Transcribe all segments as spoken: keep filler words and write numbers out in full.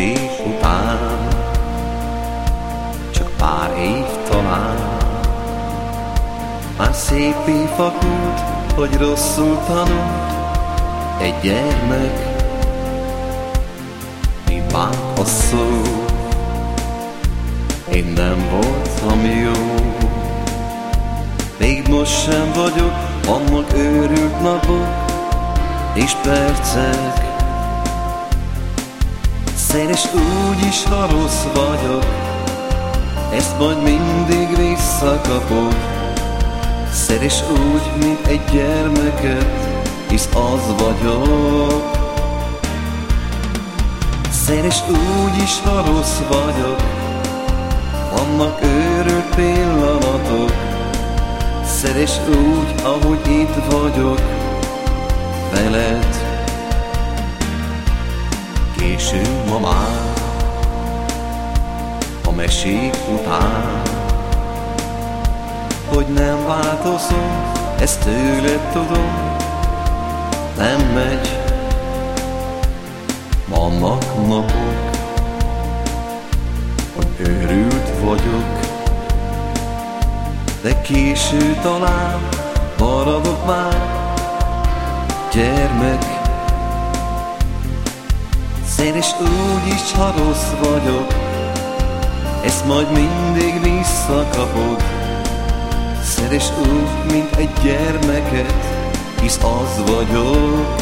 mesé után, csak pár év talán. Már szépé fakult, hogy rosszul tanult egy gyermek. Mi bánt a szó, én nem voltam jó. Még most sem vagyok, vannak őrült napok és percek. Szeres úgy is, ha rossz vagyok, ezt majd mindig visszakapod. Szeres úgy, mint egy gyermeket, hisz az vagyok. Szeres úgy is, ha rossz vagyok, vannak őrült pillanatok. Szeres úgy, ahogy itt vagyok veled. Késő ma már, a mesék után, hogy nem változom, ezt tőled tudom, nem megy. Vannak napok, hogy őrült vagyok, de késő talán maradok már gyermek. Szeres úgy is, ha rossz vagyok, ezt majd mindig visszakapod. Szeres úgy, mint egy gyermeket, hisz az vagyok.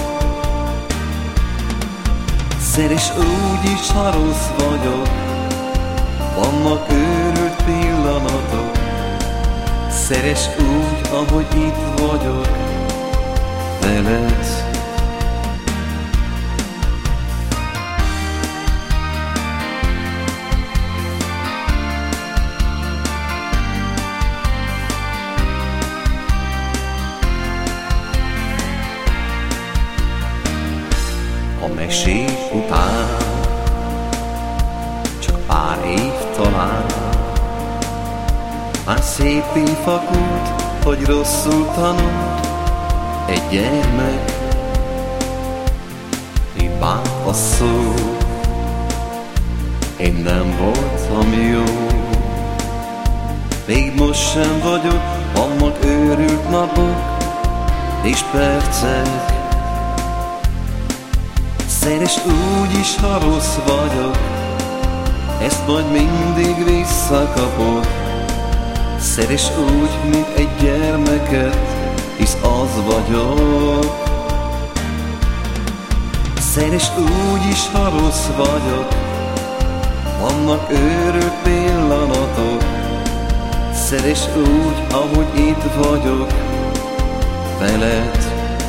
Szeres úgy is, ha rossz vagyok, vannak őrült pillanatok. Szeres úgy, ahogy itt vagyok veled. A mesék után, csak pár év talán. Már szépé fakult, hogy rosszul tanult egy gyermek. Mi bánt a szó, én nem voltam jó. Még most sem vagyok, vannak őrült napok és percek. Szeres úgy is, ha rossz vagyok, ezt majd mindig visszakapod. Szeres úgy, mint egy gyermeket, hisz az vagyok. Szeres úgy is, ha rossz vagyok, vannak őrült pillanatok. Szeres úgy, ahogy itt vagyok veled.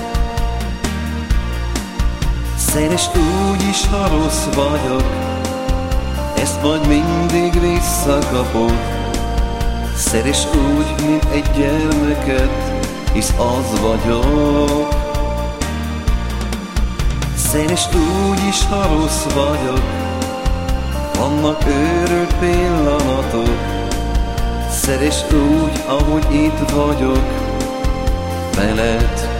Szeres úgy is, ha rossz vagyok, ezt majd mindig visszakapod. Szeres úgy, mint egy gyermeket, hisz az vagyok. Szeres úgy is, ha rossz vagyok, vannak őrült pillanatok. Szeres úgy, ahogy itt vagyok veled.